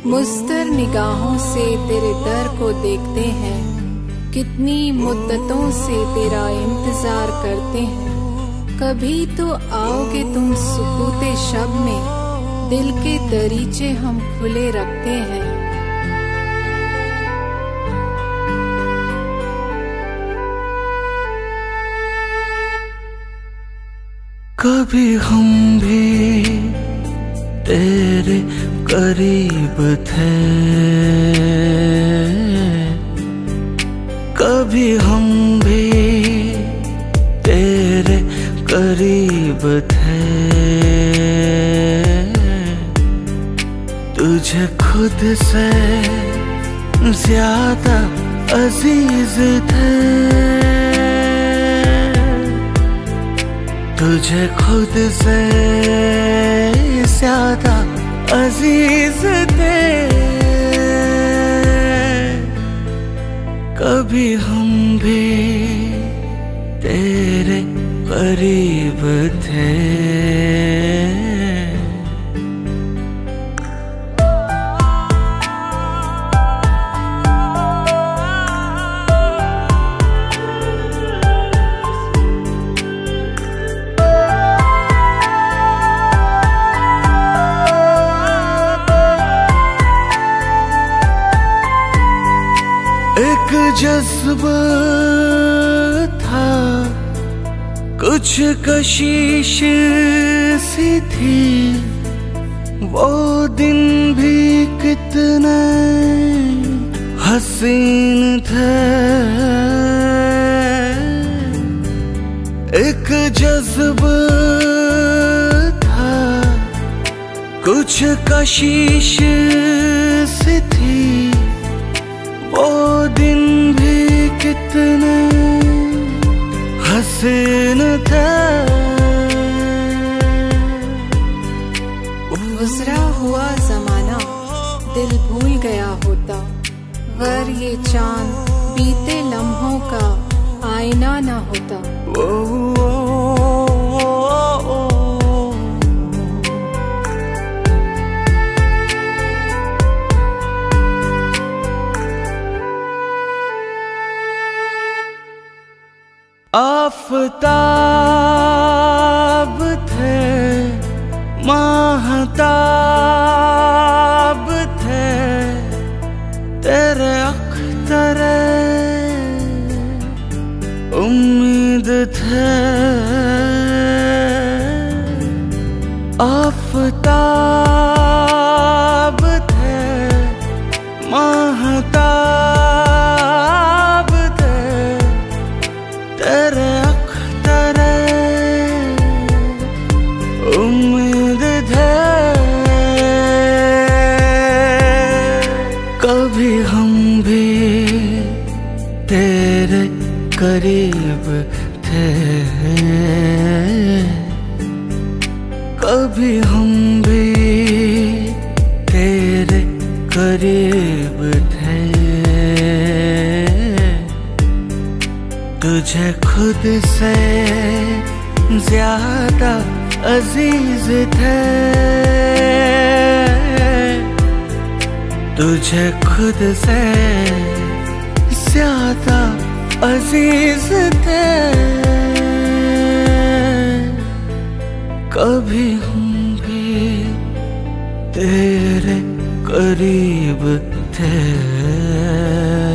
मुस्तर निगाहों से तेरे दर को देखते हैं, कितनी मुद्दतों से तेरा इंतजार करते हैं। कभी तो आओगे तुम सुकूते शब में, दिल के दरीचे हम खुले रखते हैं। कभी हम भी तेरे करीब थे, कभी हम भी तेरे करीब थे। तुझे खुद से ज्यादा अजीज थे, तुझे खुद से ज्यादा अजीज थे। कभी हम भी तेरे करीब थे। एक जज्बा था, कुछ कशिश सी थी, वो दिन भी कितने हसीन थे। एक जज्बा था, कुछ कशिश सी थी, वो दिन भी कितने हसीन थे। गुजरा हुआ जमाना दिल भूल गया होता, गर ये चांद बीते लम्हों का आईना न होता। आफताब थे, महताब थे, तेरे अख्तरे उम्मीद थे। आफताब थे, महताब थे, तेरे अख्तरे उम्मीद थे। कभी हम भी तेरे करीब थे, कभी हम भी तेरे करीब थे। तुझे खुद से ज्यादा अजीज थे, तुझे खुद से ज्यादा अजीज थे। कभी हम भी तेरे करीब थे।